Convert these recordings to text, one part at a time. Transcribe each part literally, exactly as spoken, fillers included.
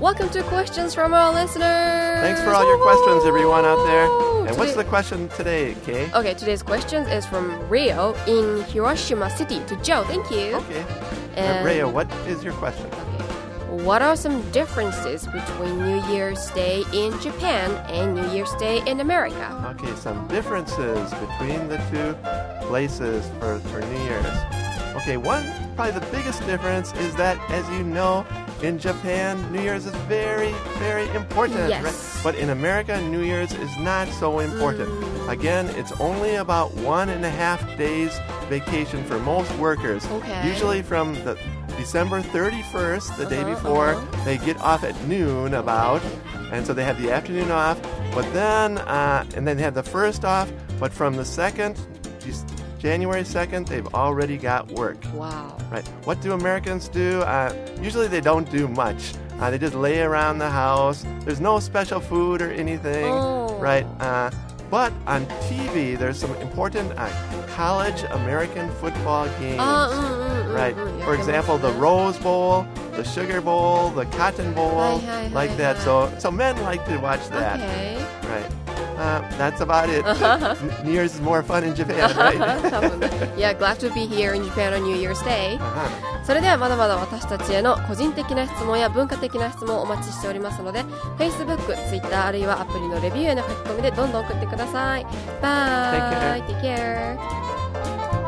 welcome to questions from our listeners. Thanks for all your questions, everyone out there. And Today- what's the question today, Kay? Okay, today's question is from Rio in Hiroshima City to Joe. Thank you. Okay. And- Uh, Rhea, what is your question? Okay. What are some differences between New Year's Day in Japan and New Year's Day in America? Okay, some differences between the two places for, for New Year's. Okay, one, probably the biggest difference is that, as you know, in Japan, New Year's is very, very important. Yes. Right? But in America, New Year's is not so important. Mm. Again, it's only about one and a half days vacation for most workers. Okay. Usually from the December thirty-first, the day Uh-huh, before, uh-huh. they get off at noon about, and so they have the afternoon off. But then, uh, and then they have the first off. But from the second, January second, they've already got work. Wow. Right. What do Americans do? Uh, usually they don't do much. Uh, they just lay around the house. There's no special food or anything. Oh. Right. Uh, but on T V, there's some important uh, college American football games. Uh, mm, mm, mm, right. mm, For example, the Rose Bowl, the Sugar Bowl, the Cotton Bowl, Hi, hi, like hi, that. hi. So, so men like to watch that. Okay. Right. Uh, that's about it. N- New Year's is more fun in Japan, right? 多分ね Yeah, glad to be here in Japan on New Year's Day. Uh-huh. それではまだまだ私たちへの個人的な質問や文化的な質問をお待ちしておりますので Facebook、Twitter あるいはアプリのレビューへの書き込みでどんどん送ってください。Bye! Take care!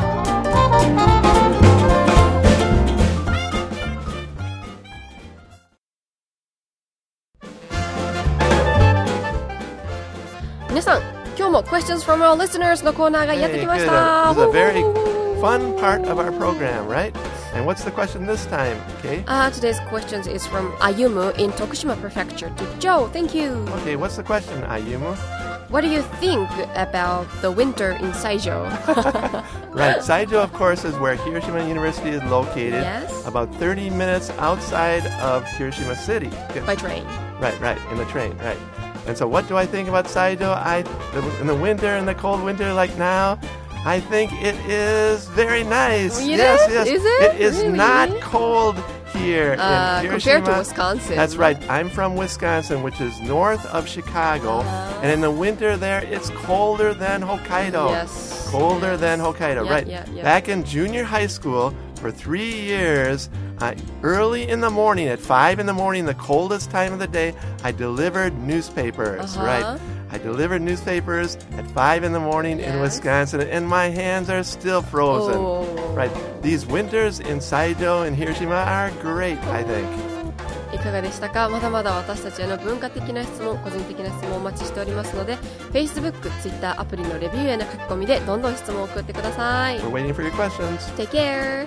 Minasan, 今日も Questions from our listeners のコーナーがやってき Hey, まし good. た。 This is a very fun part of our program, right? And what's the question this time, Kay? Uh, today's questions is from Ayumu in Tokushima Prefecture to Joe. Thank you. Okay, what's the question, Ayumu? What do you think about the winter in Saijo? Right, Saijo, of course, is where Hiroshima University is located. Yes. About thirty minutes outside of Hiroshima City. By train. Right, right, in the train, right. And so what do I think about Saijo? I, in the winter, in the cold winter like now, I think it is very nice. It yes, is? yes. Is it? It is Really? not cold here Uh, in compared to Hiroshima. Wisconsin. That's right. I'm from Wisconsin, which is north of Chicago. Uh-huh. And in the winter there, it's colder than Hokkaido. Yes. Colder yes. than Hokkaido, Yeah, right. yeah, yeah. Back in junior high school, for three years, uh, early in the morning, at five in the morning, the coldest time of the day, I delivered newspapers, Uh-huh. right? I delivered newspapers at five in the morning in Yes. Wisconsin, and my hands are still frozen. Oh. Right? These winters in Saijo and Hiroshima are great, I think. いかがでしたか？まだまだ私たちへの文化的な質問、個人的な質問をお待ちしておりますので Facebook、Twitter アプリのレビューへの書き込みでどんどん質問を送ってください。 We're waiting for your questions. Take care!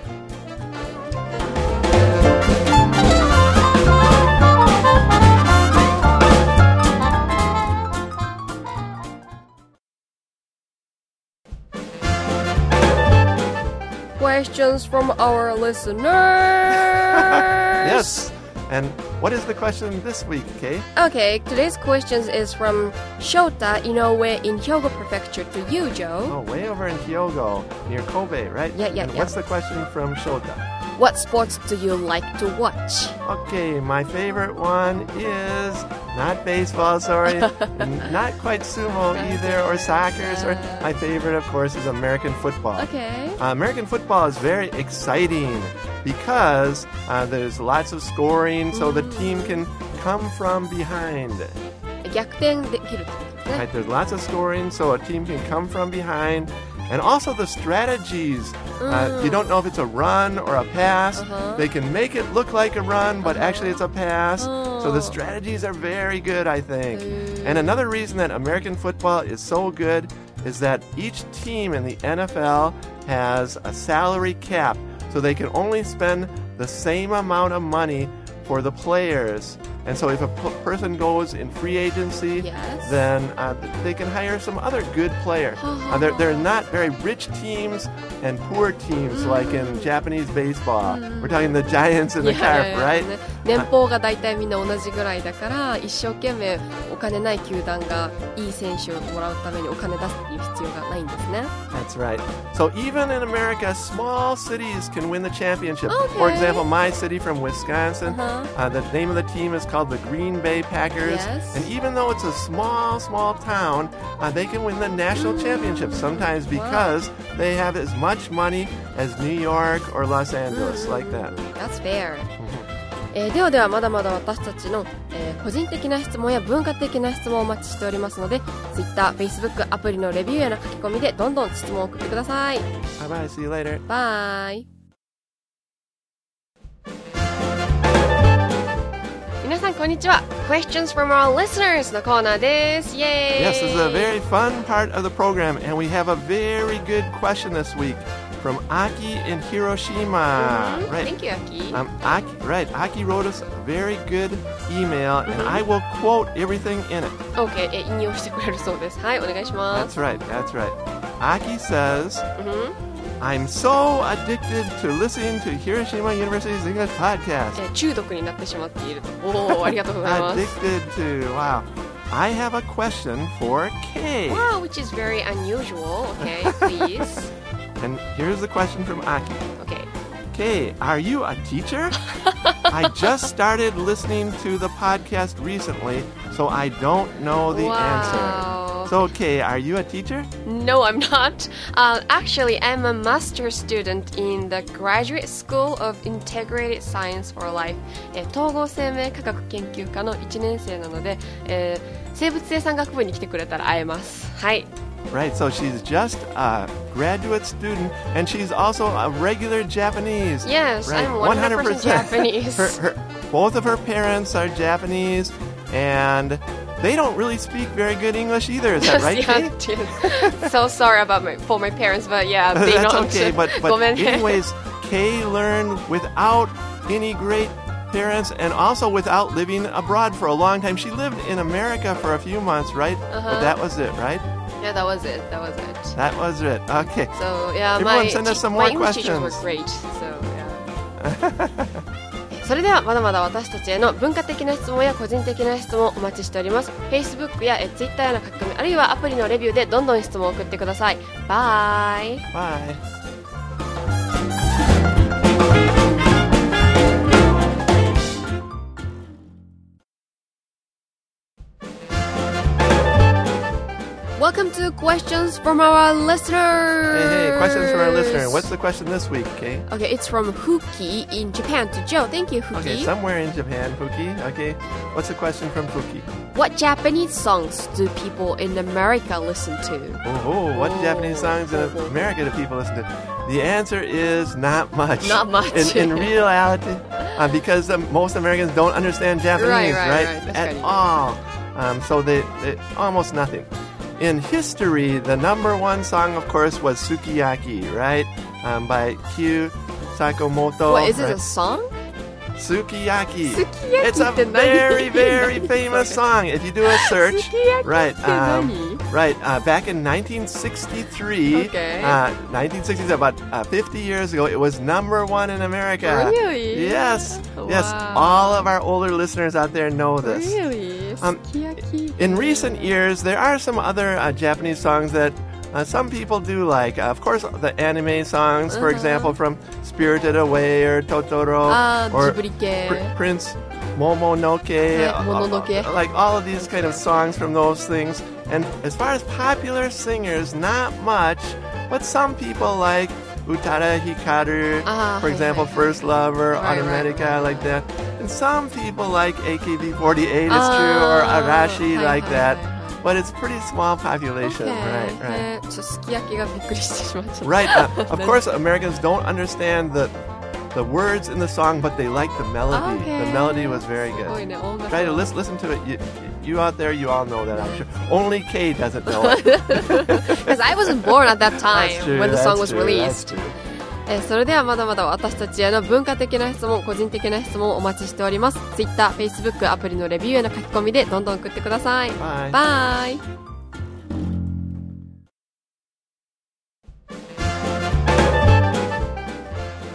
Questions from our listeners. Yes. And what is the question this week, Kay? Okay, today's questions is from Shota Inoue in Hyogo Prefecture to you, Joe. Oh, way over in Hyogo, near Kobe, right? Yeah, yeah, and yeah. what's the question from Shota? What sports do you like to watch? Okay, my favorite one is not baseball, sorry, and not quite sumo either, or soccer. Sorry. My favorite, of course, is American football. Okay. Uh, American football is very exciting because uh, there's lots of scoring, so the team can come from behind. 逆転できるってことですね。 Right, there's lots of scoring, so a team can come from behind. And also the strategies. Uh, you don't know if it's a run or a pass. Uh-huh. They can make it look like a run, but actually it's a pass. So the Oh. strategies are very good, I think. And another reason that American football is so good is that each team in the N F L has a salary cap. So they can only spend the same amount of money for the players. And so if a p- person goes in free agency, Yes. then uh, they can hire some other good player. Uh, they're, they're not very rich teams and poor teams like in Japanese baseball. We're talking the Giants and the Yeah, Carp, yeah, yeah. right? 年俸が大体みんな同じぐらいだから一生懸命お金ない球団がいい選手をもらうためにお金出すっていう必要がないんですね。 That's right. So even in America, small cities can win the championship. Okay. For example, my city from Wisconsin, Uh-huh. uh, the name of the team is called the Green Bay Packers. Yes. And even though it's a small, small town, uh, they can win the national championship sometimes because Wow. they have as much money as New York or Los Angeles, like that. That's fair. えーではではまだまだ私たちの、えー個人的な質問や文化的な質問をお待ちしておりますので Twitter、Facebook、アプリのレビューやの書き込みでどんどん質問を送ってください。 Bye-bye. See you later. バイ。皆さんこんにちは。 Questions from our listeners のコーナーです。イエーイ。 Yes, this is a very fun part of the program, and we have a very good question this week from Aki in Hiroshima. Mhm. Right. Thank you, Aki. Um, Aki, right. Aki wrote us a very good email, and I will quote everything in it. OK、え引用してくれるそうです。はい、お願いしま That's す。 right. That's right. Aki says, うん I'm so addicted to listening to Hiroshima University's English podcast. え中毒になってしまっていると。おお、ありがとうございます。 Addicted to, wow. I have a question for Kay. Wow, which is very unusual. OK, please. And here's the question from Aki. OK. Kay, are you a teacher? I just started listening to the podcast recently, so I don't know the Wow. answer. So, Kay, are you a teacher? No, I'm not. Uh, actually, I'm a master's student in the Graduate School of Integrated Science for Life. えー統合生命科学研究科のいちねん生なので、えー生物生産学部に来てくれたら会えます。はい。 Right, so she's just a graduate student, and she's also a regular Japanese. Yes, right? I'm one hundred percent Japanese. her, her, both of her parents are Japanese, and they don't really speak very good English either. Is that right, Kay? Yeah, so sorry about my for my parents, but yeah, they That's don't. okay, but, but ごめんね。 anyways, Kay learned without any great parents and also without living abroad for a long time. She lived in America for a few months, right? Uh-huh. But that was it, right? Yeah, that was it. That was it. That was it. Okay. So yeah, Everyone my send us some my more English teachers were questions. great. So yeah. それではまだまだ私たちへの文化的な質問や個人的な質問をお待ちしております。 Facebook や Twitter への書き込みあるいはアプリのレビューでどんどん質問を送ってください。バイ。 Bye. Welcome to questions from our listeners. Hey, hey, questions from our listener. What's the question this week, Kay? Okay, it's from Fuki in Japan to Joe. Thank you, Fuki. Okay, somewhere in Japan, Fuki. Okay, what's the question from Fuki? What Japanese songs do people in America listen to? Oh, what Oh. Japanese songs in America do people listen to? The answer is not much. Not much. In, in reality, uh, because um, most Americans don't understand Japanese, Right, right, right. That's At right. all. Um, so they, they almost nothing. In history, the number one song, of course, was Sukiyaki, right? Um, by Kyu Sakamoto. What, is it right? a song? Sukiyaki. Sukiyaki It's a って何? very, very famous song. If you do a search, Sukiyaki right? って何? right. Uh, back in nineteen sixty-three, Okay. uh, nineteen sixty, about uh, fifty years ago, it was number one in America. Really? Yes. Yes. Wow. All of our older listeners out there know this. Really? Um, Sukiyaki. In recent years, there are some other uh, Japanese songs that uh, some people do like. Uh, of course, the anime songs, for Uh-huh. example, from Spirited Away or Totoro, Ah, or Ghibli系. Pr- Prince Momonoke, Right, uh, Mononoke. uh, like all of these kind of songs from those things. And as far as popular singers, not much, but some people like Utada Hikaru, Ah, for hi, example, hi, hi. First Lover, Right, right, Automatica, right. like that. And some people like A K B forty-eight, it's Ah, true, or Arashi, hi, like hi, that. hi, hi. But it's pretty small population, Okay. right, right. えーちょっとすき焼きがびっくりしてしまった。 Right. Uh, of course, Americans don't understand the the words in the song, but they like the melody. Okay. The melody was very すごい good. ね、音楽。 Try to listen, listen to it. You, you out there, you all know that, I'm sure. Only Kay doesn't know it. Because I wasn't born at that time That's true, when the that's song was true, released. that's true. えーそれではまだまだ私たちへの文化的な質問、個人的な質問をお待ちしております。Twitter、Facebook、アプリのレビューへの書き込みでどんどん送ってください。 Bye. バイ。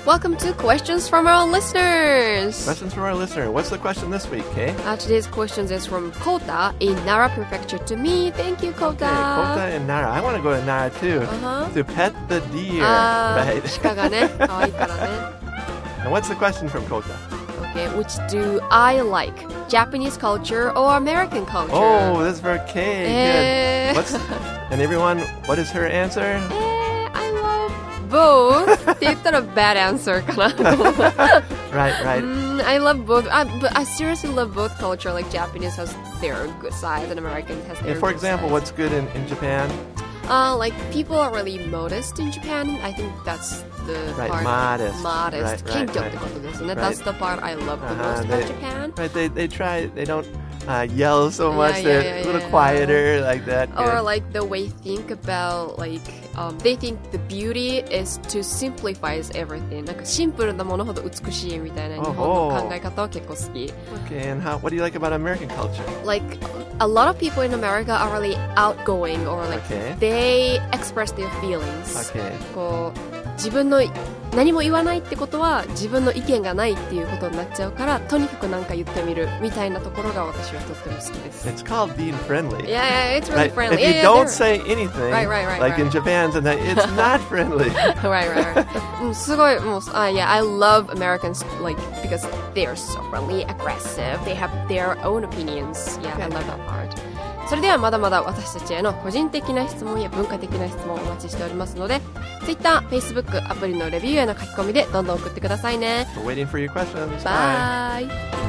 Welcome to Questions from Our Listeners. Questions from our listener. What's the question this week, Kay? Uh, today's question is from Kota in Nara Prefecture to me. Thank you, Kota. Okay, Kota in Nara. I want to go to Nara too. Uh-huh. To pet the deer. あー Right. 鹿がね、可愛いからね。 And what's the question from Kota? Okay, which do I like? Japanese culture or American culture? Oh, this is for Kay. えー Good. What's and everyone? What is her answer? えー I love both って言ったら bad answer かな。 Right, right. Mm, I love both. I, but I seriously love both culture. Like Japanese has their good side and American has their And for good example, side. what's good in, in Japan? Uh, like people are really modest in Japan. I think that's the Right, part. modest. Modest. Right, right, 謙虚ってことですね。 right. That's the part I love the Uh-huh, most they- about Japan. Right, they they try. They don't uh, yell so Yeah, much. yeah, They're yeah, a little yeah. quieter, like that. Or Good. like the way they think about like um, they think the beauty is to simplify everything. なんかシンプルなものほど美しいみたいな日本の考え方は結構好き。 Okay, and how? What do you like about American culture? Like a lot of people in America are really outgoing or like Okay. they express their feelings. Okay. こう自分の何も言わないってことは自分の意見がないっていうことになっちゃうからとにかく何か言ってみるみたいなところが私はとっても好きです。 It's called being friendly. Yeah, yeah, it's really Right? friendly. If you yeah, yeah, don't they're- say anything, Right, right, right, like right. in Japan, and that it's not friendly. right, right, right. うんすごいもう、uh, yeah, I love Americans like because they are so friendly, aggressive. They have their own opinions. Yeah, I love that part. それではまだまだ私たちへの個人的な質問や文化的な質問をお待ちしておりますので Twitter、Facebook、アプリのレビューへの書き込みでどんどん送ってくださいね。 We're waiting for your questions. Bye!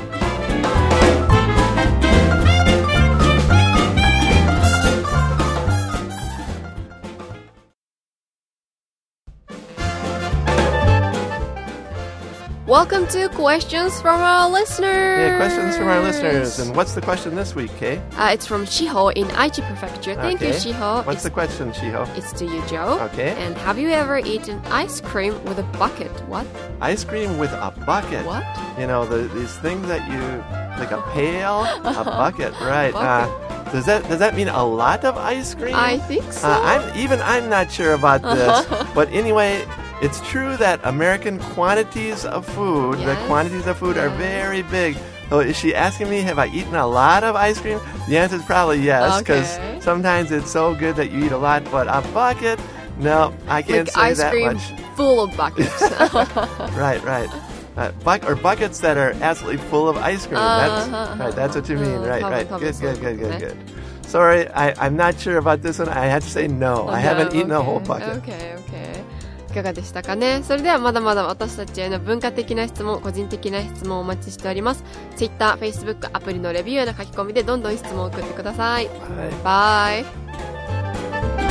Welcome to Questions from Our Listeners! Yeah, questions from our listeners. And what's the question this week, Kay? Uh, it's from Shiho in Aichi Prefecture. Thank you, Okay. Shiho. What's it's, the question, Shiho? it's to you, Joe. Okay. And have you ever eaten ice cream with a bucket? What? Ice cream with a bucket. What? You know, the, these things that you, like a pail, a bucket, right? Bucket. Uh, does that does that mean a lot of ice cream? I think so. Uh, I'm even I'm not sure about this, but anyway, it's true that American quantities of food, the Yes, quantities of food are yes. very big. So is she asking me, have I eaten a lot of ice cream? The answer is probably yes, because Okay. sometimes it's so good that you eat a lot, but a bucket, no, I can't like say ice that cream much. full of buckets. Right, right. Uh, buck or buckets that are absolutely full of ice cream. That's Uh-huh, right. That's what you mean. uh, Right, probably- right. probably Good, so. good, good, good, Okay. good. Sorry, I, I'm not sure about this one. I had to say no. I haven't eaten a whole bucket. Okay, okay. いかがでしたかね。それではまだまだ私たちへの文化的な質問、個人的な質問をお待ちしております。Twitter、Facebook、アプリのレビューへの書き込みでどんどん質問を送ってください。 Bye. Bye!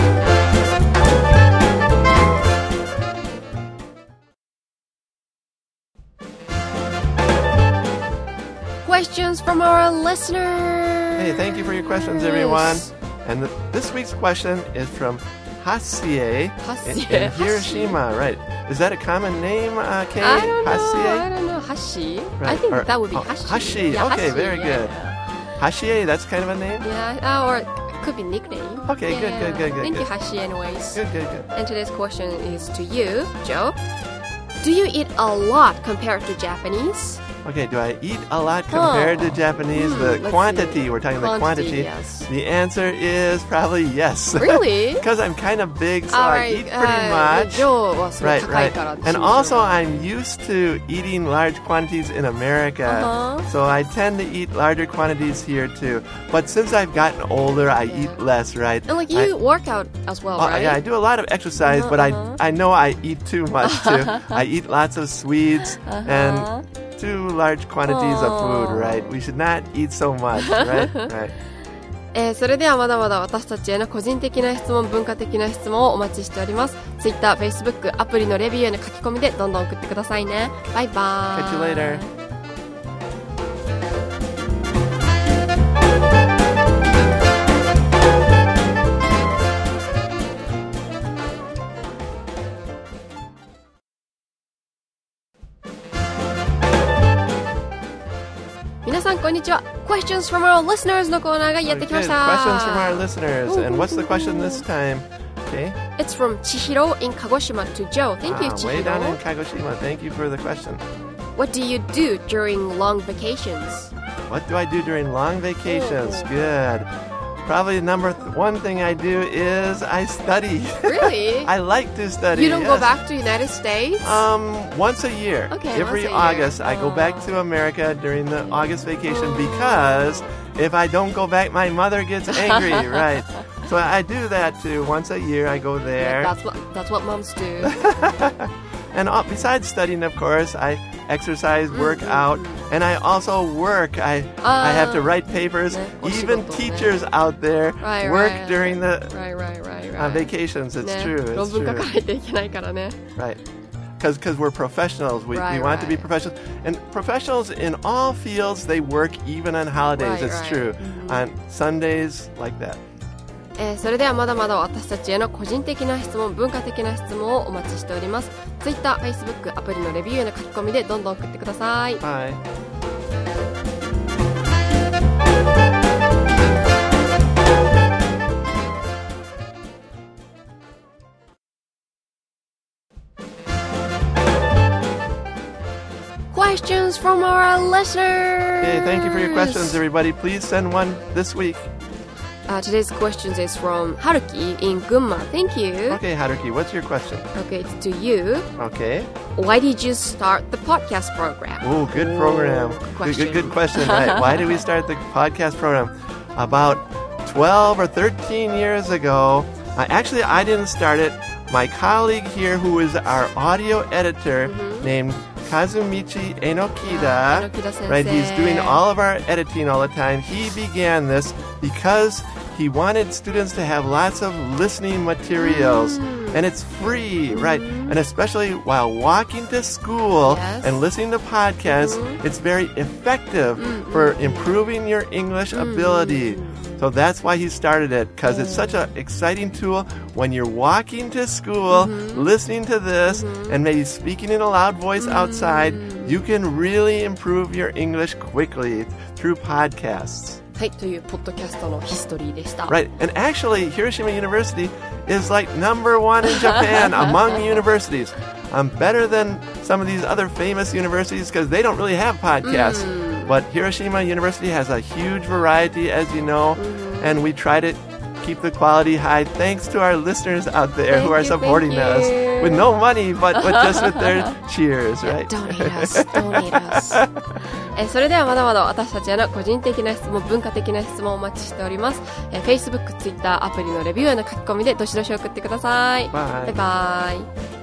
Questions from our listeners! Hey, thank you for your questions, everyone. And the, this week's question is from Hasie in, Hasie. in Hiroshima. Right. Is that a common name, uh, Kay? I don't know. I Hasie? don't know. Hashi? I Right, think or- that would be oh, Hashi. Hashi. Yeah, Okay, Hashi, very yeah, good. Yeah, Hasie, that's kind of a name? yeah. Uh, or it could be nickname. Okay, yeah, good, yeah. good, good, good, Thank you, good. Hashi, anyways. Good, good, good. And today's question is to you, Joe. Do you eat a lot compared to Japanese? Okay, do I eat a lot compared Oh. to Japanese? Hmm, the let's quantity, see. we're talking the Quantity, quantity. yes. The answer is probably yes. Really? Because I'm kind of big, so I Alright, eat pretty uh, much. Joe はすごい Right, 高い right. から。 And also, I'm used to eating large quantities in America, Uh-huh. so I tend to eat larger quantities here too. But since I've gotten older, I eat less, right? And like I- you work out as well, Oh, right? yeah, I do a lot of exercise, Uh-huh, but uh-huh. I I know I eat too much too. I eat lots of sweets Uh-huh. and too large quantities of food, Oh. right? We should not eat so much, right? Right. えーそれではまだまだ私たちへの個人的な質問、文化的な質問をお待ちしております。Twitter、Facebook、アプリのレビューへの書き込みでどんどん送ってくださいね。バイバーイ。 Catch you later. Minasan, konnichiwa. Questions from our listeners のコーナーがやってきました。 Good. Questions from our listeners. And what's the question this time? Okay. It's from Chihiro in Kagoshima to Joe. Thank you, Wow, way down in Chihiro. Kagoshima. Thank you for the question. What do you do during long vacations? What do I do during long vacations? Oh. Good. Probably the number th- one thing I do is I study. Really? I like to study. You don't go yes. back to United States? Um, once a year. Okay, Every once a year. August, I go Oh. back to America during the August vacation because if I don't go back, my mother gets angry, right? So I do that too. Once a year, I go there. Yeah, that's what that's what moms do. And uh, besides studying, of course, I exercise, work out, and I also work. I I have to write papers. Ne, Even お仕事ね。 teachers out there Right, work right. during the Right, right, right, uh, right. vacations. It's ね true. 論 It's 文書 true. かないといけないからね。 Right. Because we're professionals. We, Right, we want to be right. professionals. And professionals in all fields, they work even on holidays. Right, it's right. true. Mhm. On Sundays, like that. えーそれではまだまだ私たちへの個人的な質問、文化的な質問をお待ちしております。Twitter、Facebook、アプリのレビューへの書き込みでどんどん送ってください。 Bye. Questions from our listeners! Okay, thank you for your questions, everybody. Please send one this week. Uh, today's questions is from Haruki in Gunma. Thank you. Okay, Haruki, what's your question? Okay, it's to you. Okay. Why did you start the podcast program? Oh, good program. Good Good, question. good, good question. Right. Why did we start the podcast program? About twelve or thirteen years ago. Uh, actually, I didn't start it. My colleague here, who is our audio editor, Mhm. named Kazumichi Enokida, Ah, Enokida-sensei. right? He's doing all of our editing all the time. He began this because he wanted students to have lots of listening materials. Mm. And it's free, right? And especially while walking to school Yes. and listening to podcasts, Mhm. it's very effective Mm, for mm, improving your English Mm. ability. So that's why he started it, because it's such an exciting tool when you're walking to school, Mhm. listening to this, Mhm. and maybe speaking in a loud voice outside. You can really improve your English quickly through podcasts. はい、というポッドキャストのヒストリーでした。 Right. And actually, Hiroshima University is like number one in Japan among universities. Um, better than some of these other famous universities because they don't really have podcasts. But Hiroshima University has a huge variety, as you know, and we try to keep the quality high thanks to our listeners out there Thank who are you, supporting thank us you. with no money, but, but just with their cheers, right? Donate us, donate us. えーそれではまだまだ私たちへの個人的な質問、文化的な質問をお待ちしております。えー Facebook、Twitter、アプリのレビューへの書き込みでどしどし送ってください。 Bye. バイバイ。